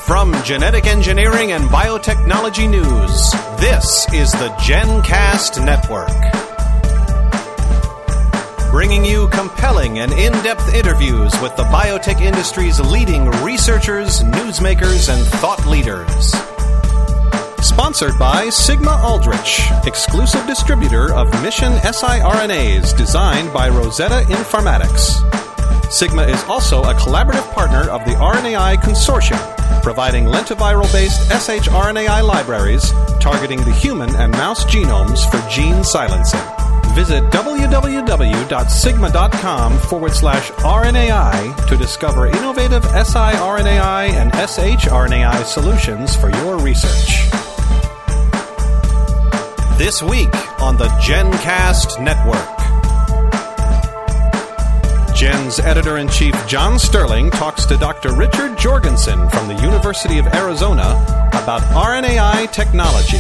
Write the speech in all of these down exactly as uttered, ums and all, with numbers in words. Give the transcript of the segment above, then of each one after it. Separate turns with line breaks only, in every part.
From genetic engineering and biotechnology news, this is the GenCast Network. Bringing you compelling and in-depth interviews with the biotech industry's leading researchers, newsmakers, and thought leaders. Sponsored by Sigma Aldrich, exclusive distributor of Mission siRNAs designed by Rosetta Informatics. Sigma is also a collaborative partner of the R N A I Consortium, providing lentiviral-based shRNAi libraries targeting the human and mouse genomes for gene silencing. Visit www.sigma.com forward slash RNAi to discover innovative siRNAi and shRNAi solutions for your research. This week on the GenCast Network. Gen's editor-in-chief John Sterling talks to Doctor Richard Jorgensen from the University of Arizona about R N A I technology.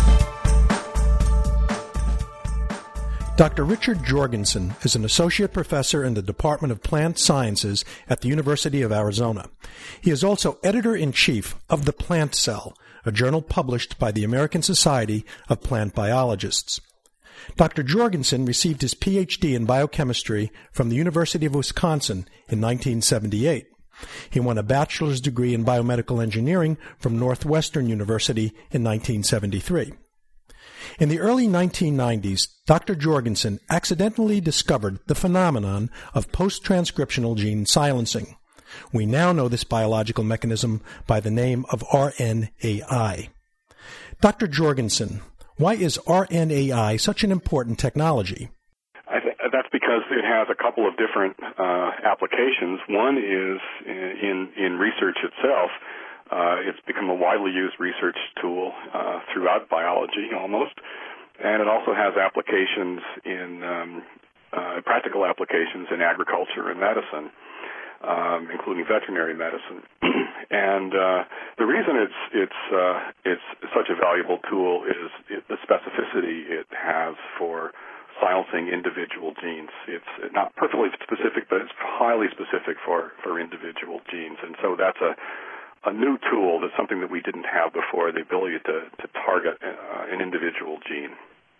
Doctor Richard Jorgensen is an associate professor in the Department of Plant Sciences at the University of Arizona. He is also editor-in-chief of The Plant Cell, a journal published by the American Society of Plant Biologists. Doctor Jorgensen received his P H D in biochemistry from the University of Wisconsin in nineteen seventy-eight. He won a bachelor's degree in biomedical engineering from Northwestern University in nineteen seventy-three. In the early nineteen nineties, Doctor Jorgensen accidentally discovered the phenomenon of post-transcriptional gene silencing. We now know this biological mechanism by the name of R N A I. Doctor Jorgensen, why is R N A I such an important technology?
I think that's because it has a couple of different uh, applications. One is in, in research itself. Uh, it's become a widely used research tool uh, throughout biology almost, and it also has applications in um, uh, practical applications in agriculture and medicine, um, including veterinary medicine. And uh, the reason it's it's uh, it's such a valuable tool is it, the specificity it has for silencing individual genes. It's not perfectly specific, but it's highly specific for, for individual genes. And so that's a a new tool. That's something that we didn't have before, the ability to, to target uh, an individual gene.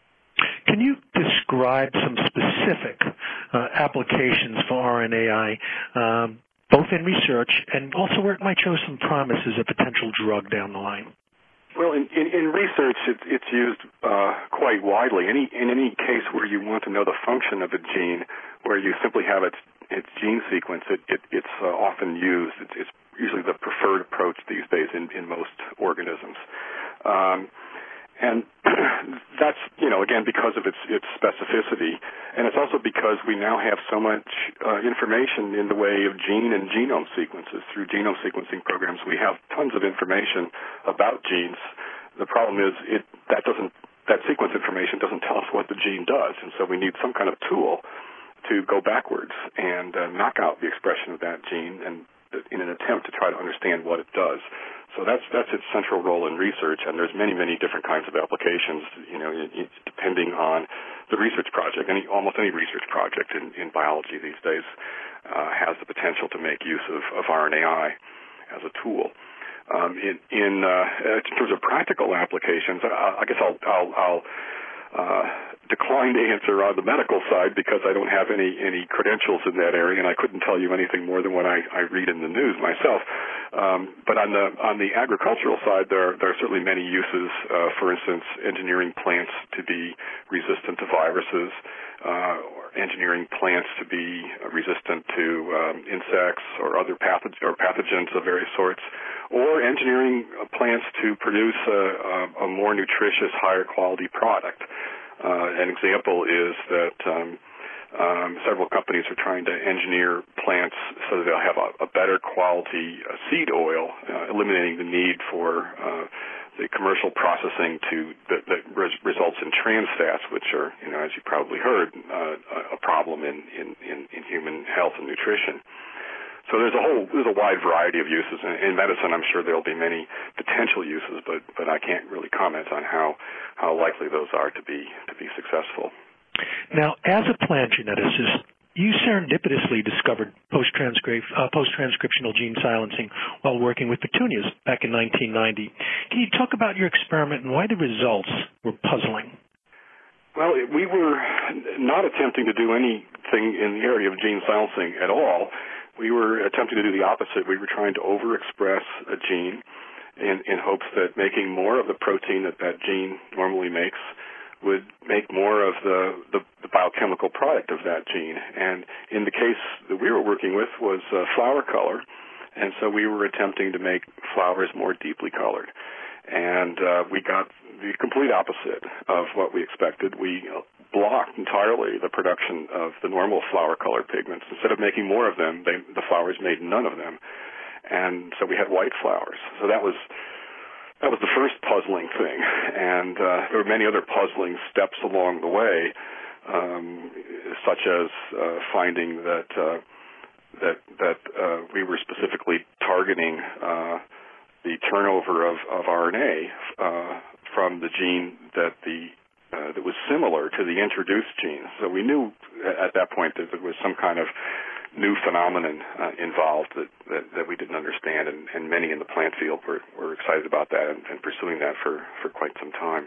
Can you describe some specific uh, applications for R N A I, um, both in research and also where it might show some promise as a potential drug down the line?
Well, in, in, in research, it, it's used uh, quite widely. Any, in any case where you want to know the function of a gene, where you simply have its, its gene sequence, it, it, it's uh, often used. It's, it's usually the preferred approach these days in, in most organisms. Um, and that's, you know, again, because of its, its specificity. And it's also because we now have so much uh, information in the way of gene and genome sequences. Through genome sequencing programs, we have tons of information about genes. The problem is it that doesn't that sequence information doesn't tell us what the gene does, and so we need some kind of tool to go backwards and uh, knock out the expression of that gene and in an attempt to try to understand what it does. So that's that's its central role in research, and there's many, many different kinds of applications, you know, it, depending on the research project. Any Almost any research project in, in biology these days uh, has the potential to make use of, of R N A I as a tool. Um, in in, uh, in terms of practical applications, I, I guess I'll, I'll, I'll uh, decline to answer on the medical side because I don't have any, any credentials in that area, and I couldn't tell you anything more than what I, I read in the news myself. Um, but on the on the agricultural side, there, there are certainly many uses. Uh, for instance, engineering plants to be resistant to viruses, uh, or engineering plants to be resistant to um, insects or other pathog- or pathogens of various sorts, or engineering plants to produce a, a, a more nutritious, higher quality product. Uh, an example is that um, um, several companies are trying to engineer plants so that they'll have a, a better quality uh, seed oil, uh, eliminating the need for uh, the commercial processing to that, that res- results in trans fats, which are, you know, as you probably heard, uh, a problem in, in, in, in human health and nutrition. So there's a whole there's a wide variety of uses in, in medicine. I'm sure there'll be many potential uses, but but I can't really comment on how how likely those are to be to be successful.
Now, as a plant geneticist, you serendipitously discovered post-transcript, uh, post-transcriptional gene silencing while working with petunias back in nineteen ninety. Can you talk about your experiment and why the results were puzzling?
Well, we were not attempting to do anything in the area of gene silencing at all. We were attempting to do the opposite. We were trying to overexpress a gene in, in hopes that making more of the protein that that gene normally makes would make more of the, the, the biochemical product of that gene. And in the case that we were working with was uh, flower color, and so we were attempting to make flowers more deeply colored. And uh, we got the complete opposite of what we expected. We blocked entirely the production of the normal flower-colored pigments. Instead of making more of them, they, the flowers made none of them. And so we had white flowers. So that was that was the first puzzling thing. And uh, there were many other puzzling steps along the way, um, such as uh, finding that uh, that that uh, we were specifically targeting uh, the turnover of, of R N A uh, from the gene that the uh, that was similar to the introduced gene. So we knew at that point that there was some kind of new phenomenon uh, involved that, that, that we didn't understand, and, and many in the plant field were, were excited about that and, and pursuing that for, for quite some time,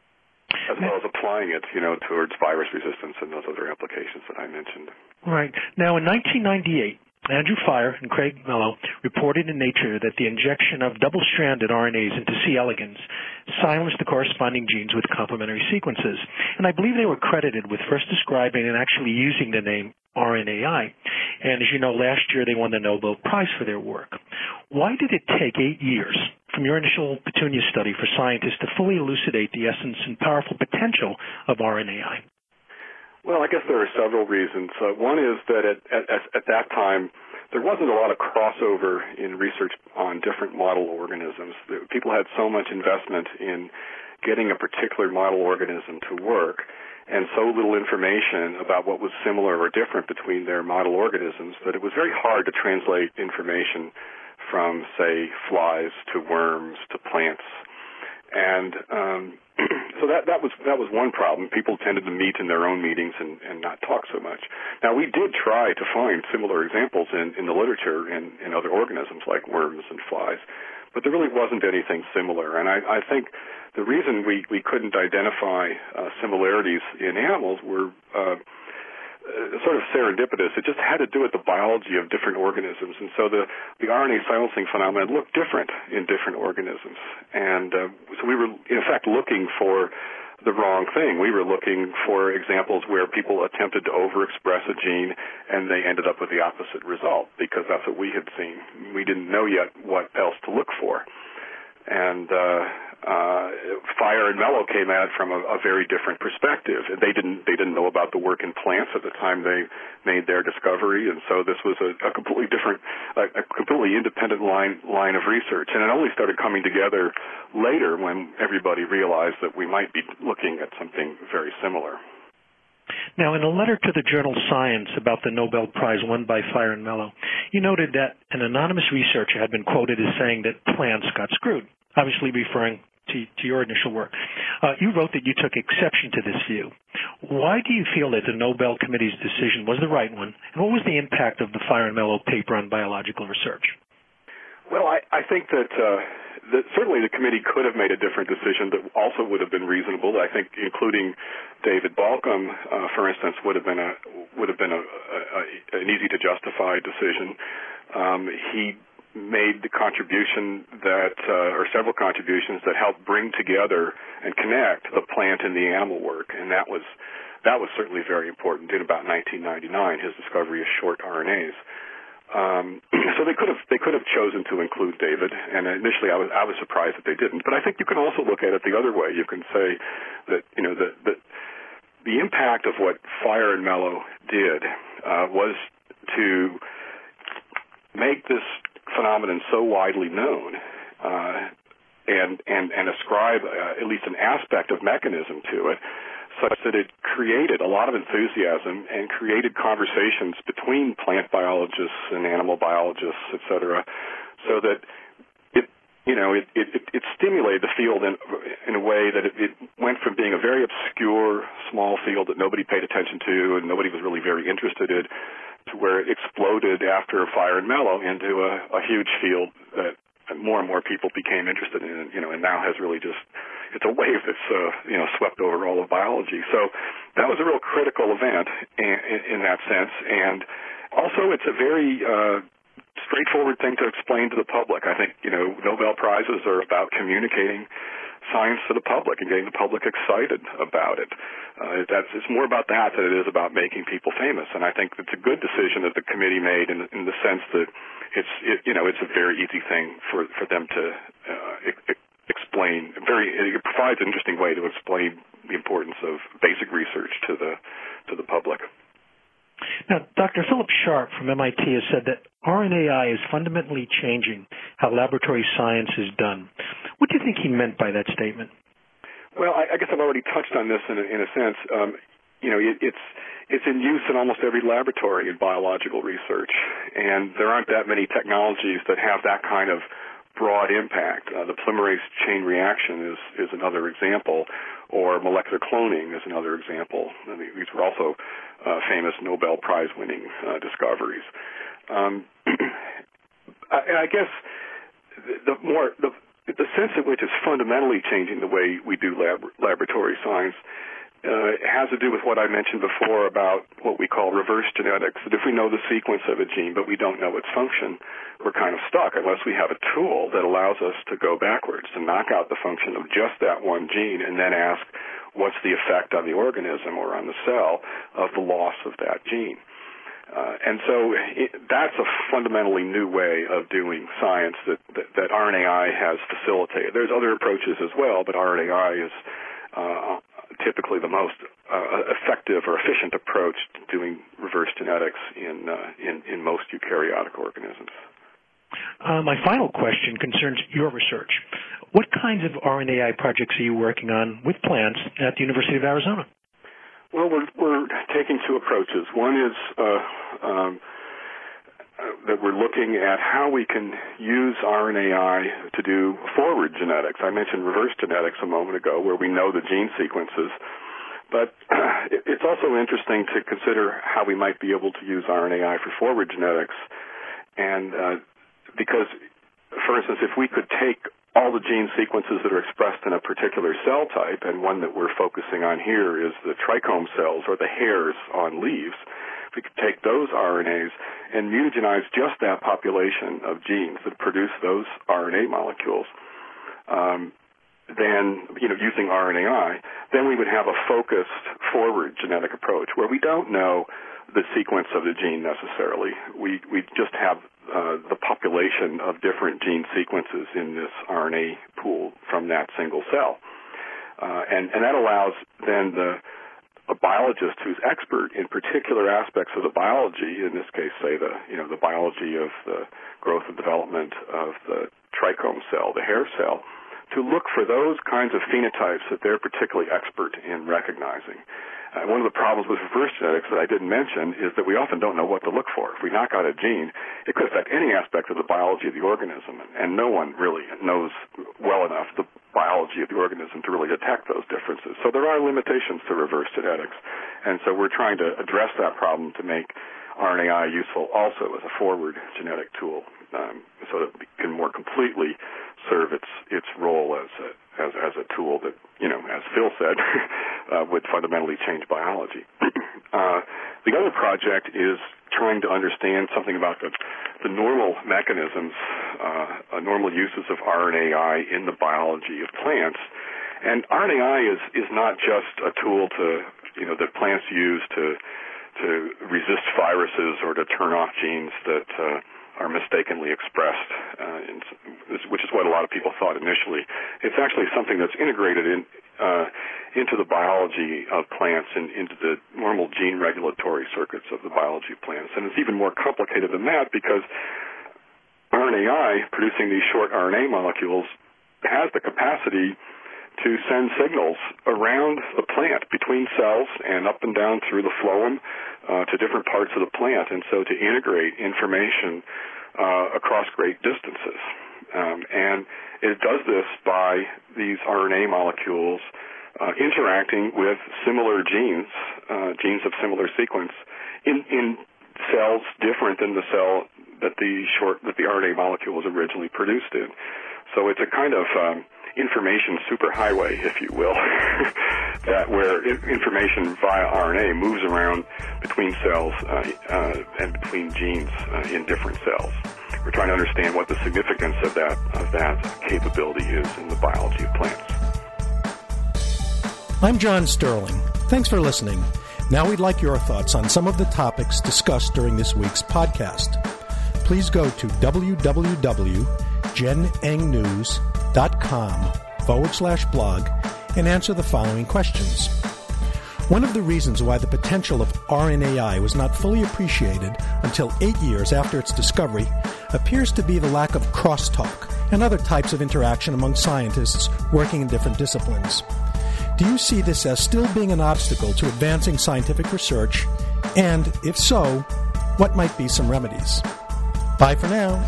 as well as applying it, you know, towards virus resistance and those other applications that I mentioned.
Right. Now, in nineteen ninety-eight, Andrew Fire and Craig Mello reported in Nature that the injection of double-stranded R N As into C. elegans silenced the corresponding genes with complementary sequences. And I believe they were credited with first describing and actually using the name R N A I. And as you know, last year they won the Nobel Prize for their work. Why did it take eight years from your initial petunia study for scientists to fully elucidate the essence and powerful potential of R N A I?
Well, I guess there are several reasons. Uh, one is that at, at, at that time, there wasn't a lot of crossover in research on different model organisms. People had so much investment in getting a particular model organism to work, and so little information about what was similar or different between their model organisms that it was very hard to translate information from, say, flies to worms to plants. And um, so that that was that was one problem. People tended to meet in their own meetings and, and not talk so much. Now, we did try to find similar examples in, in the literature in, in other organisms like worms and flies, but there really wasn't anything similar. And I, I think the reason we, we couldn't identify uh, similarities in animals were uh, sort of serendipitous. It just had to do with the biology of different organisms. And so the, the R N A silencing phenomenon looked different in different organisms. And uh, so we were, in fact, looking for the wrong thing. We were looking for examples where people attempted to overexpress a gene and they ended up with the opposite result because that's what we had seen. We didn't know yet what else to look for. And uh, uh, Fire and Mello came at it from a, a very different perspective. They didn't they didn't know about the work in plants at the time they made their discovery, and so this was a, a completely different, a, a completely independent line line of research. And it only started coming together later when everybody realized that we might be looking at something very similar.
Now, in a letter to the journal Science about the Nobel Prize won by Fire and Mello, you noted that an anonymous researcher had been quoted as saying that plants got screwed, obviously referring to, to your initial work. Uh, you wrote that you took exception to this view. Why do you feel that the Nobel Committee's decision was the right one, and what was the impact of the Fire and Mello paper on biological research?
Well, I, I think that, uh, that certainly the committee could have made a different decision that also would have been reasonable. I think including David Balcom, uh, for instance, would have been a would have been a, a, an easy to justify decision. Um, he made the contribution that, uh, or several contributions that helped bring together and connect the plant and the animal work, and that was that was certainly very important. In about nineteen ninety-nine, his discovery of short R N As. Um, so they could have they could have chosen to include David, and initially I was I was surprised that they didn't. But I think you can also look at it the other way. You can say that you know that the, the impact of what Fire and Mello did uh, was to make this phenomenon so widely known uh, and and and ascribe uh, at least an aspect of mechanism to it, such that it created a lot of enthusiasm and created conversations between plant biologists and animal biologists, et cetera, so that it, you know, it, it, it stimulated the field in, in a way that it, it went from being a very obscure, small field that nobody paid attention to and nobody was really very interested in, to where it exploded after Fire and Mellow into a, a huge field that more and more people became interested in, you know, and now has really just, it's a wave that's, uh, you know, swept over all of biology. So that was a real critical event in, in that sense. And also it's a very uh, straightforward thing to explain to the public. I think, you know, Nobel Prizes are about communicating science to the public and getting the public excited about it. Uh, that's, it's more about that than it is about making people famous. And I think it's a good decision that the committee made in, in the sense that it's, it, you know, it's a very easy thing for, for them to uh, e- explain. Very, it provides an interesting way to explain the importance of basic research to the to the public.
Now, Doctor Philip Sharp from M I T has said that R N A I is fundamentally changing how laboratory science is done. What do you think he meant by that statement?
Well, I, I guess I've already touched on this in a, in a sense. Um, you know, it, it's it's in use in almost every laboratory in biological research, and there aren't that many technologies that have that kind of broad impact. Uh, the polymerase chain reaction is, is another example, or molecular cloning is another example. I mean, these were also uh, famous Nobel Prize-winning uh, discoveries. Um, I, I guess the, the more the, the sense in which it's fundamentally changing the way we do lab, laboratory science uh, has to do with what I mentioned before about what we call reverse genetics. That if we know the sequence of a gene but we don't know its function, we're kind of stuck unless we have a tool that allows us to go backwards, to knock out the function of just that one gene and then ask what's the effect on the organism or on the cell of the loss of that gene. Uh, and so it, that's a fundamentally new way of doing science that, that, that R N A I has facilitated. There's other approaches as well, but R N A I is uh, typically the most uh, effective or efficient approach to doing reverse genetics in, uh, in, in most eukaryotic organisms.
Uh, my final question concerns your research. What kinds of R N A I projects are you working on with plants at the University of Arizona?
Well, we're, we're taking two approaches. One is uh, um, uh, that we're looking at how we can use R N A I to do forward genetics. I mentioned reverse genetics a moment ago, where we know the gene sequences. But uh, it, it's also interesting to consider how we might be able to use R N A I for forward genetics. And uh, because, for instance, if we could take all the gene sequences that are expressed in a particular cell type, and one that we're focusing on here is the trichome cells, or the hairs on leaves, if we could take those R N As and mutagenize just that population of genes that produce those R N A molecules, um, then, you know, using R N A I, then we would have a focused forward genetic approach where we don't know the sequence of the gene necessarily. We we just have uh, the population of different gene sequences in this R N A pool from that single cell. Uh, and, and that allows then the a biologist who's expert in particular aspects of the biology, in this case, say, the you know the biology of the growth and development of the trichome cell, the hair cell, to look for those kinds of phenotypes that they're particularly expert in recognizing. Uh, one of the problems with reverse genetics that I didn't mention is that we often don't know what to look for. If we knock out a gene, it could affect any aspect of the biology of the organism, and no one really knows well enough the biology of the organism to really detect those differences. So there are limitations to reverse genetics, and so we're trying to address that problem to make R N A I useful also as a forward genetic tool, um, so that it can more completely serve its its role as a as as a tool that, you know, as Phil said, uh, would fundamentally change biology. uh, the other project is trying to understand something about the the normal mechanisms, uh, uh, normal uses of R N A I in the biology of plants. And R N A I is is not just a tool to, you know, that plants use to to resist viruses or to turn off genes that uh, are mistakenly expressed, uh, in, which is what a lot of people thought initially. It's actually something that's integrated in uh, into the biology of plants and into the normal gene regulatory circuits of the biology of plants. And it's even more complicated than that because R N A I, producing these short R N A molecules, has the capacity to send signals around the plant, between cells and up and down through the phloem uh, to different parts of the plant, and so to integrate information uh, across great distances. Um, and it does this by these R N A molecules uh, interacting with similar genes, uh, genes of similar sequence, in, in cells different than the cell that the short that the R N A molecule was originally produced in. So it's a kind of um, information superhighway, if you will, that where information via R N A moves around between cells uh, uh, and between genes uh, in different cells. We're trying to understand what the significance of that of that capability is in the biology of plants.
I'm John Sterling. Thanks for listening. Now we'd like your thoughts on some of the topics discussed during this week's podcast. Please go to www.genengnews.com forward slash blog and answer the following questions. One of the reasons why the potential of R N A I was not fully appreciated until eight years after its discovery appears to be the lack of crosstalk and other types of interaction among scientists working in different disciplines. Do you see this as still being an obstacle to advancing scientific research? And if so, what might be some remedies? Bye for now.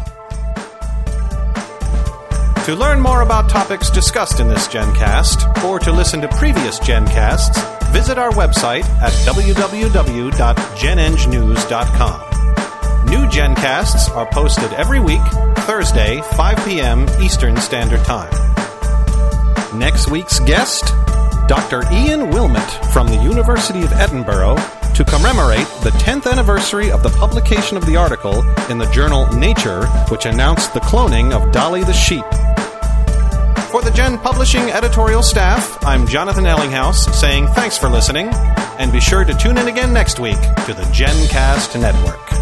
To learn more about topics discussed in this GenCast, or to listen to previous GenCasts, visit our website at w w w dot gen eng news dot com. New GenCasts are posted every week, Thursday, five p.m. Eastern Standard Time. Next week's guest, Doctor Ian Wilmot from the University of Edinburgh, to commemorate the tenth anniversary of the publication of the article in the journal Nature, which announced the cloning of Dolly the sheep. For the Gen Publishing editorial staff, I'm Jonathan Ellinghaus saying thanks for listening, and be sure to tune in again next week to the GenCast Network.